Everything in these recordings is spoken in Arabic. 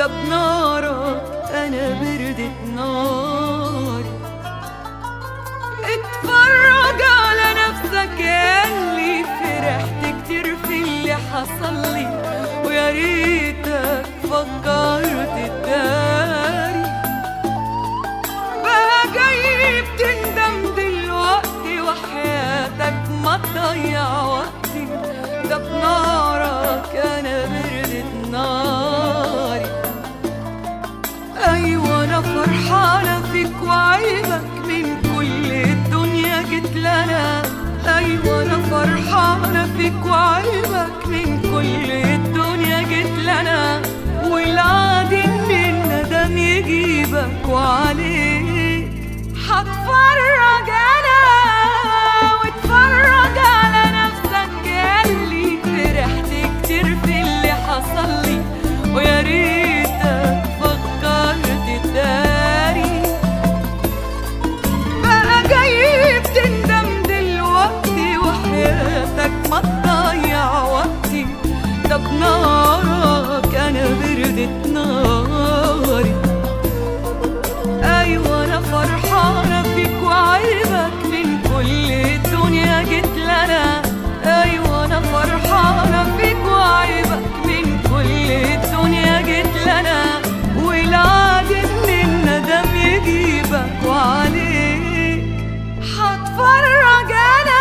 ده بنارك أنا بردت ناري. اتفرج على نفسك ياللي فرحت كتير في اللي حصلي، ويا ريتك فكرت تداري. بقى جاي بتندم دلوقتي وحياتك ما تضيع وقتي، ده بنارك أنا بردت ناري. أيوة أنا فرحانة فيك وعيبك من كل الدنيا جيت لنا. أيوة أنا فرحانة فيك وعيبك من كل الدنيا جيت لنا، والعادي إن الندم يجيبك وعليك هتفرج أنا. واتفرج على نفسك ياللي فرحت كتير في اللي حصلي، ويا ريتك فكرت تداري. بقى جاي بتندم دلوقتي وحياتك ما تضيع وقتي، ده بنارك أنا بردت ناري. أيوة أنا فرحانة فيك وعيبك من كل الدنيا جيت لنا. أيوة أنا فرحانة فيك وعيبك من كل الدنيا جيت لنا، والعادي إن الندم يجيبك وعليك هتفرج أنا.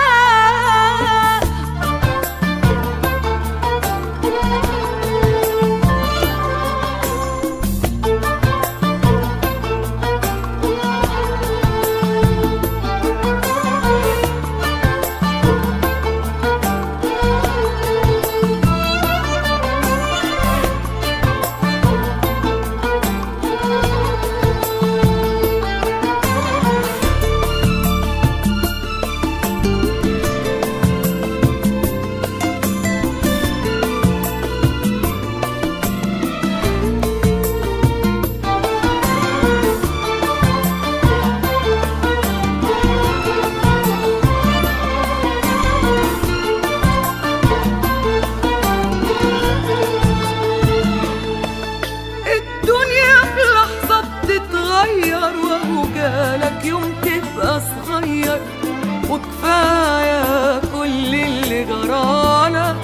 جالك يوم تبقى صغير وكفاية كل اللي جرالك.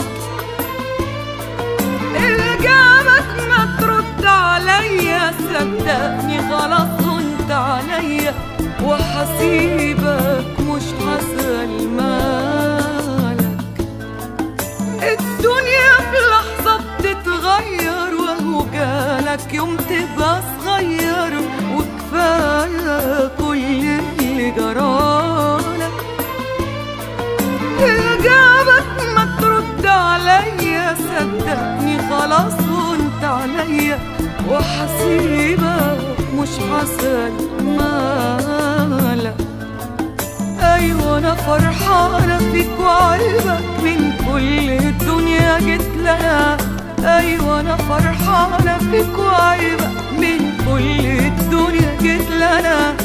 إجابك ما ترد عليا، صدقني خلاص هنت عليا، وحسيبك مش هسأل مالك. الدنيا في لحظة بتتغير، وهو جالك يوم تبقى صغير وكفاية كل اللي جرالك. إجابك ما ترد عليا، صدقني خلاص هنت عليا، وحسيبك مش هسأل مالك. أيوة أنا فرحانة فيك وعيبك من كل الدنيا جيت لنا. أيوة أنا فرحانة فيك وعيبك من كل الدنيا جيت لنا،